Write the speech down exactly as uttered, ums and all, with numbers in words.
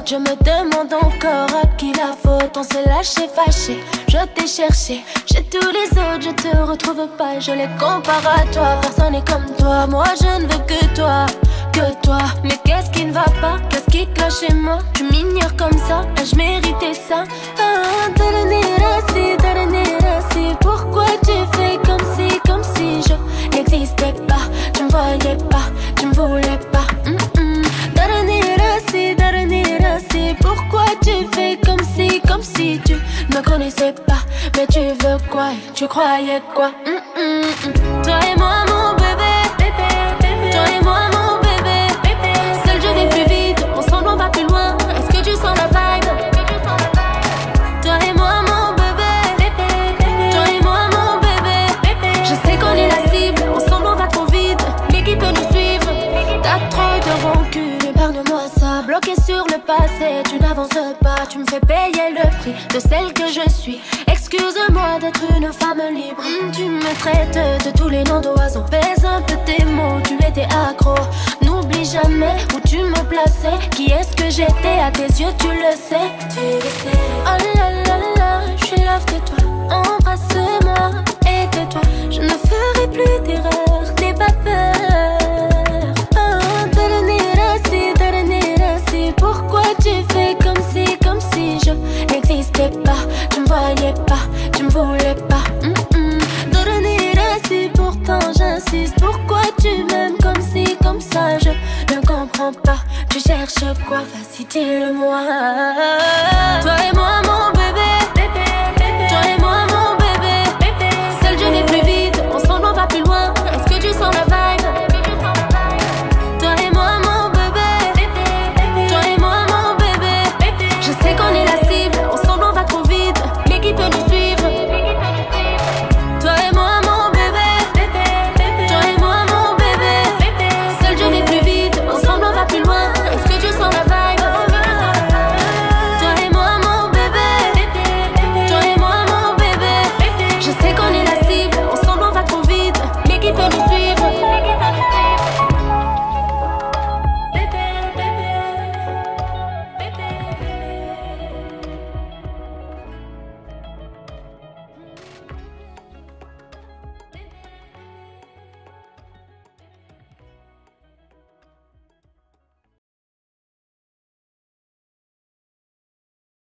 faute, je me demande encore à qui la faute. On s'est lâché, fâché, je t'ai cherché. Chez tous les autres, je te retrouve pas. Je les compare à toi, personne n'est comme toi. Moi, je ne veux que toi, que toi. Mais qu'est-ce qui ne va pas, qu'est-ce qui cloche chez moi? Tu m'ignores comme ça, ai-je mérité ça? Ah, Taranirasi, Taranirasi. Pourquoi tu fais comme si, comme si je n'existais pas? Tu me voyais pas, tu me voulais pas. Mm-mm. Taranirasi, Taranirasi. Pourquoi tu fais comme si, comme si tu ne me connaissais pas? Mais tu veux quoi? Tu croyais quoi? Mm-mm. Toi et moi, mon bébé, bébé, bébé. Toi et moi, mon bébé, bébé. Seul je vais plus vite, ensemble on va plus loin. Est-ce que tu sens la vibe? Toi et moi, mon bébé, bébé, bébé. Toi et moi, mon bébé, bébé. Je sais qu'on est la cible, ensemble on va trop vite. Mais qui peut nous suivre? T'as trop de rancune, épargne-moi ça. Bloqué sur le passé, tu n'avances pas. Tu me fais payer le prix de celle que je suis. Excuse-moi d'être une femme libre. Mmh, tu me traites de tous les noms d'oiseaux. Pèse un peu tes mots, tu étais accro. N'oublie jamais où tu me plaçais. Qui est-ce que j'étais à tes yeux, tu le sais. Tu le sais. Oh là là là, je suis love de toi. Embrasse-moi et tais-toi. Je ne ferai plus d'erreur, n'aie pas peur. Oh, Taranirasi, Taranirasi. Pourquoi tu fais comme si, comme si je n'existais pas? Tu me voyais pas, tu me voulais pas. Mm-mm. Taranirasi, pourtant j'insiste. Pourquoi tu m'aimes comme si, comme ça? Je ne comprends pas. Tu cherches quoi? Vas-y, dis-le-moi. Toi et moi, mon bébé,